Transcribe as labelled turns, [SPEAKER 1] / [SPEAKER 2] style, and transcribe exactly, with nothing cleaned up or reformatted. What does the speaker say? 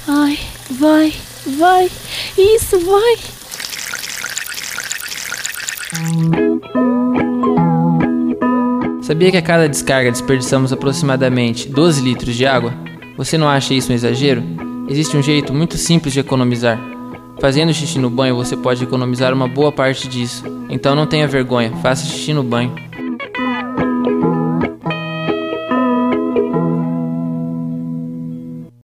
[SPEAKER 1] Ai, vai, vai, isso, vai.
[SPEAKER 2] Sabia que a cada descarga desperdiçamos aproximadamente doze litros de água? Você não acha isso um exagero? Existe um jeito muito simples de economizar. Fazendo xixi no banho você pode economizar uma boa parte disso. Então não tenha vergonha, faça xixi no banho.